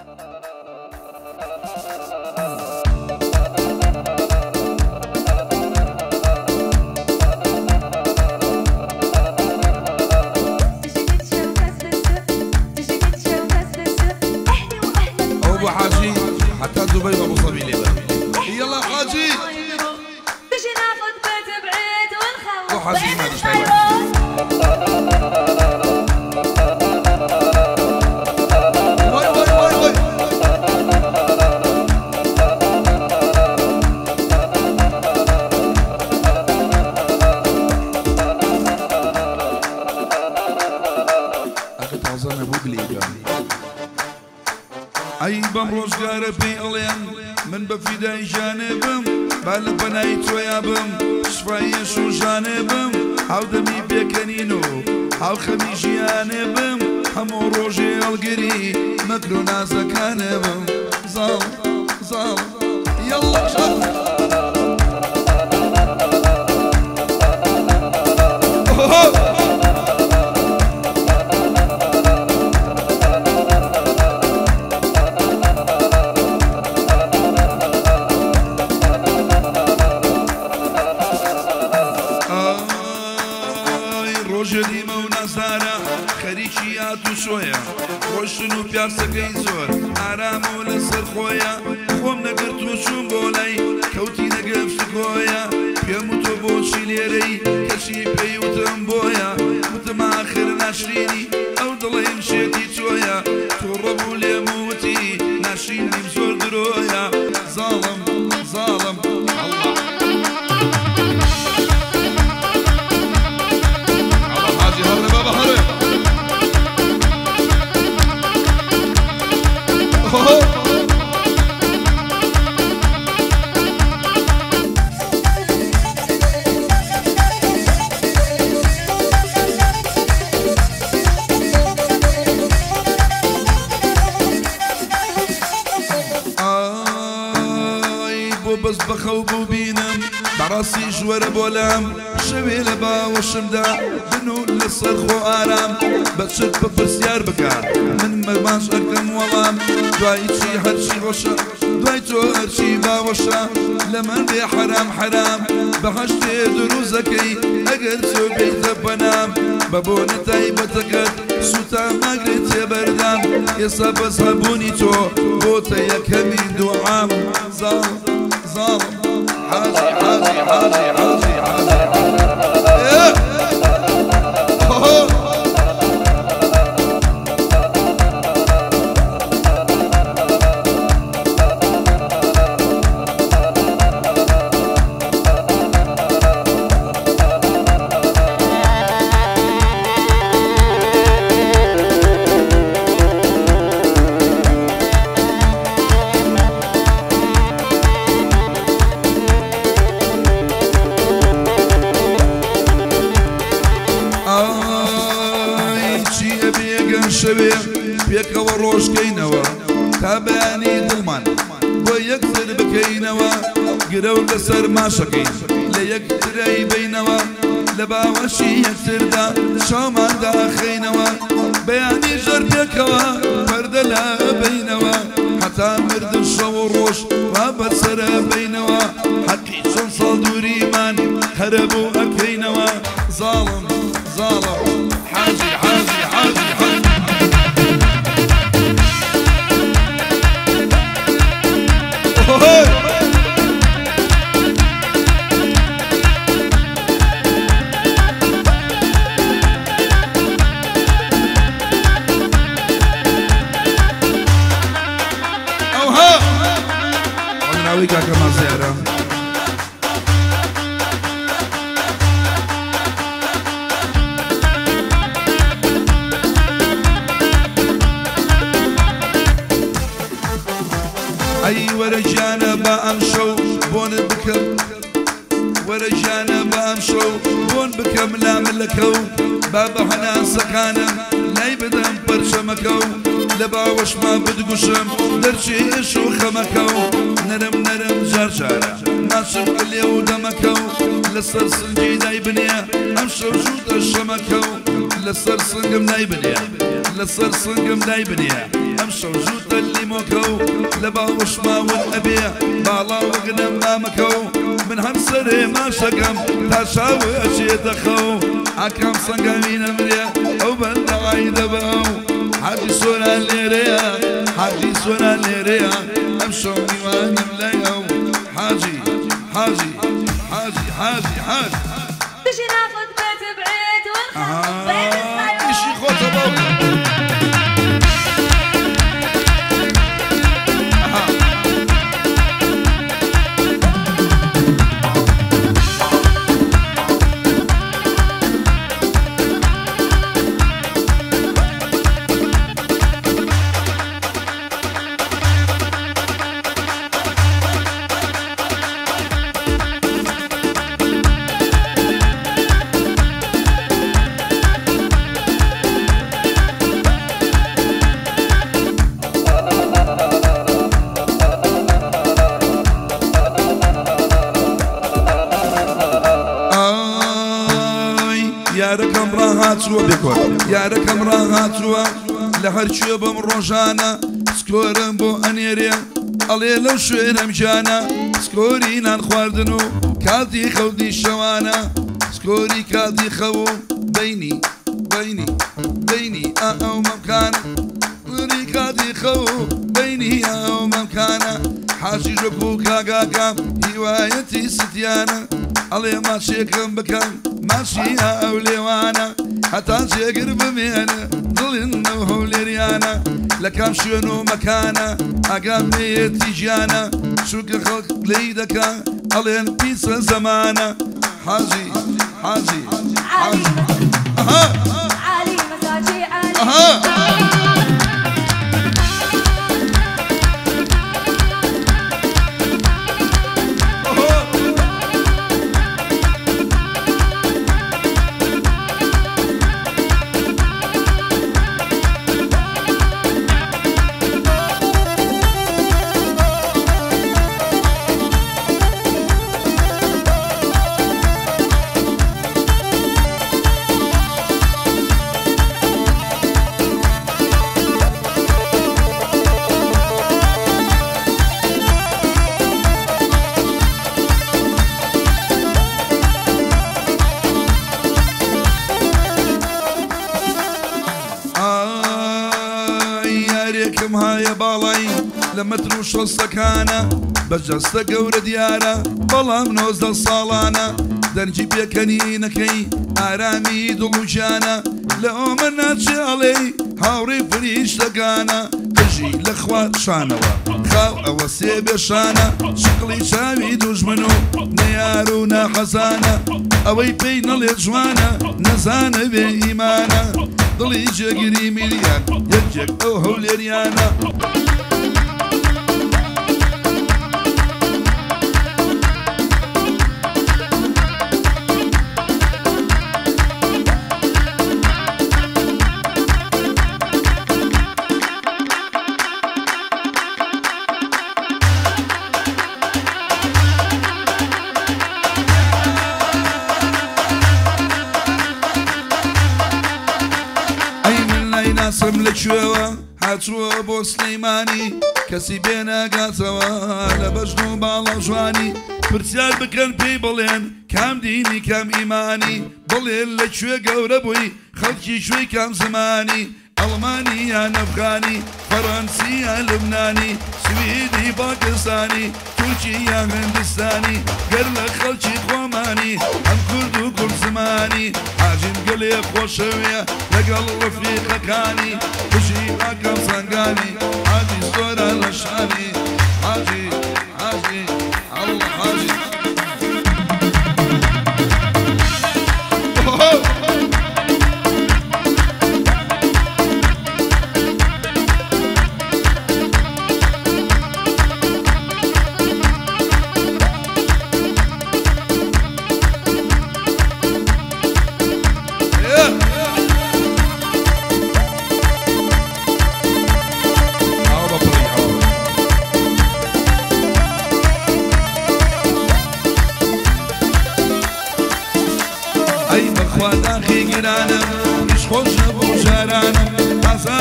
أبو حاجي حتى دبي وأبو صبي لي يلا حاجي تجي ناخذ بيت بعيد ونخلص أبو حاجي ما تشتغل أي بمروج قاربي ألين من بفداي جانبم بالك بناي تويابم شفايا شو جانبم هاو دمي بيكنينو هاو خميجي جانبم همو روجي القري مكرو نازا كانبم زال زال يلا شال روجلي مونا زارا خريجيات وشوية روشنو بياسكي زور عرامو لسر خويا خوم نقرت وشون بولاي كوتي نقف سكويا بيموتو بوشي ليري كشي بيوتم بويا متما آخر ناشريني أو ضلي مشيتي شويا توربو لي موتي ناشريني بزور درويا ظالم ظالم الله بس بخوبو بينم براسي جوار بولام شوي لبا وشمدا بنو للصرخ وآرام بتشد ببرسيار بكار من مباش أكرم والام دواي شي هرشي غشا دواي تو هرشي باوشا لمن بي حرام حرام بحشتي دروزكي أقر سو بيت بنام ببوني تايبتكت سوتا ماقريت يا بردام يصاب أصحابوني تو بوتا يا كمين دوعام ظالم ظالم حاجي حاجي حاجي حاجي حاجي شوي بيك وروش كينوا تابعني ضمان ويكثر بكينوا قرو لسر ما شقين ليكثر اي بينوا لبا وشي يكثر دا شامان دا خينوا بياني جر بيكوا فرد لا بينوا حتى مرد الشو الروش رابط سر بينوا حقي شنصل دوري من خربوا اكينوا ظالم ظالم حاجي حاجي حاجي حاجي ويكا كما زيارة أي ورجانا بأمشو بون بكم ورجانا بأمشو بون بكم لا ملكو بابا حنا سكانم لاي بدم برشمكو لبا وش ما بدقشم درشي شو خمكو نرم نرم جرجارة ما شفت اليو دمكو لسر سنجي داي بنيا امشو جود الشمكو لسر سنجم ناي بنيا لسر سنقم دايبنيا امشو جوتا اللي موكو لبا وشما والابيع بالا وغنم ما مكو من هنسري ما شقم تشاوي اشي دخو حكم صنقمين امريا او بلد عايدة بقو حاجي سونا الليريا حاجي سونا الليريا امشو ديوان ملايو حاجي حاجي حاجي حاجي حاجي تجي ناخد بيت بعيد ونخوف بين الصيود ايشي خوت ابوك ياركم راهاتوا بكم ياركم راهاتوا لهرشوا بمروجانا سكورن بو انيريا علي لو شوينا مجانا سكوري نان خواردنو كادي خودي شوانا سكوري كادي خو بيني بيني بيني او مكان سكوري كادي خو بيني او مكان حاجي جوكو كاكاكا هوايتي ستيانا علي ما شيكم بكم ماشي أوليوانا حتى شقر بمينا ظلنا وهوليريانا لكم شنو مكانا أقامي تيجانا شوك خلق ليدك علين بيسا زمانا حاجي حاجي حاجي أها علي مساجي علي أها هاي بالاي لما تروش السكانة بجستا قورة ديارة بلا منوز الصالانة درجي بيكنينكي آرامي دلوجانا لو منات شالي هاوري فريش لقانا تجي لخوات شانوا خاو او سيب شانا شقلي شاوي دجمنو نيارونا حزانا اوي بين الجوانا نزانا بإيمانا ضلي جاقري مليان يرجك او هوليريانا ناسم لشوا هاتوا بو سليماني كسي بينا قاتوا لبجنو بالا جواني برسيال بكن بي بلين كام ديني كام ايماني بلين لشوا قورة بوي خلقي شوي كام زماني ألماني يا أفغاني فرنسي يا لبناني سويدي باكستاني تركي يا هندستاني قرل خلقي خوماني هم كردو كل زماني حاجم قلي خوشوية لقل رفيق كاني بجي باكم صنقاني حاجي صورة لشاني حاجي حاجي الله حاجي داخي قرانم مش خوش بوشارانم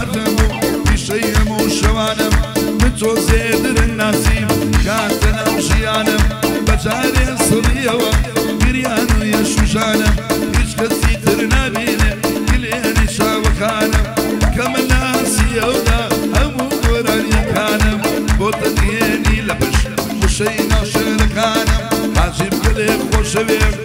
وقتم پیشیم و شوانم من تو زیدر ناسیم کاتنم ژیانم بەجارێ سڕیەوە گریان و یەشوشانم هیچ کەسی تر نابینێ گلێنی چاوەکانم کە من ناسیەودا هەموو گۆرانیەکانم بۆ تەنهێنی لە پشت وشەی ناوشێرەکانم حاجی بگلێ خۆشەوێ